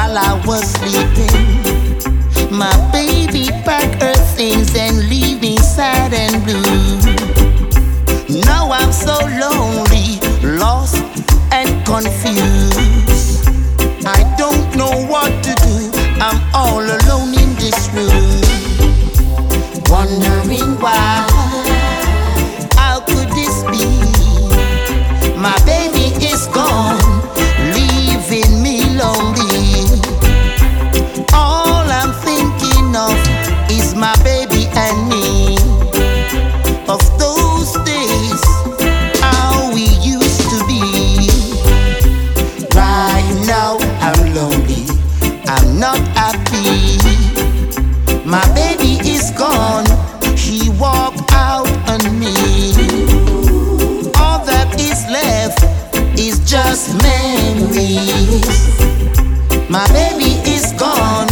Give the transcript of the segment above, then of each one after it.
while I was sleeping. My baby packed her things and leave me sad and blue. Now I'm so lonely, lost and confused. I don't know what to do, I'm all alone in this room. Wondering why, how could this be? My baby is gone, leaving me lonely. All I'm thinking of is my baby and me. Of those days, how we used to be. Right now I'm lonely, I'm not happy. My baby is gone, she walked out on me. All that is left is just memories. My baby is gone,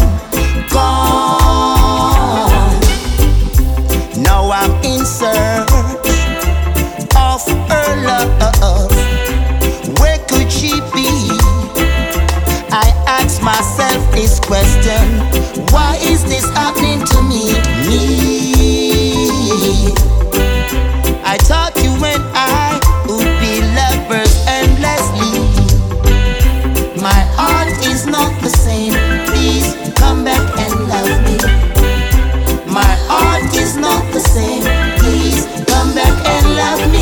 gone. Now I'm in search of her love. Where could she be? I ask myself this question: why is this happening to me? I thought you and I would be lovers endlessly. My heart is not the same. Please come back and love me. My heart is not the same. Please come back and love me.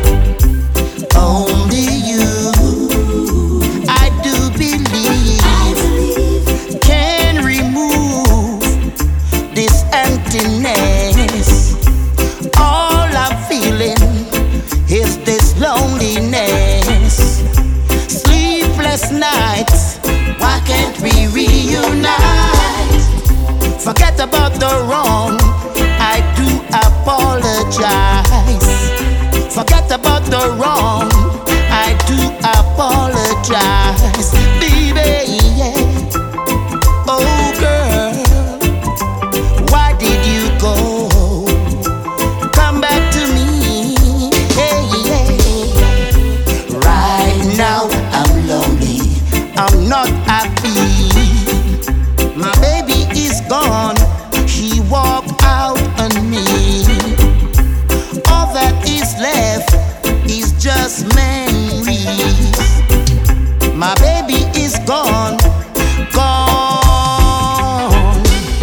Only you, I do believe, can remove this emptiness. All I'm feeling is this loneliness. Sleepless nights, why can't we reunite? Forget about the wrong, I do apologize. Forget about the wrong, I do apologize. Baby, yeah. Oh girl, why did you go? Come back to me, hey, yeah. Right now I'm lonely, I'm not happy. My baby is gone, she walked out on me. All that is left is just memories. My baby is gone, gone.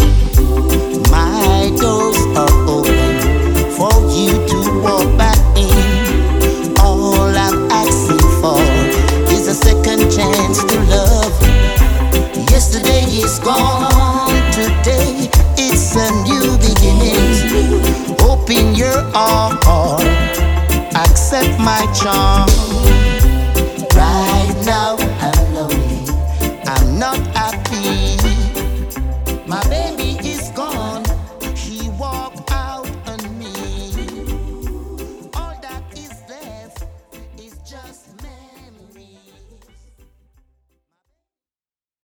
My doors are open for you to walk back in. All I'm asking for is a second chance to love. Yesterday is gone, today it's a new beginning. Open your heart, accept my charm. Right now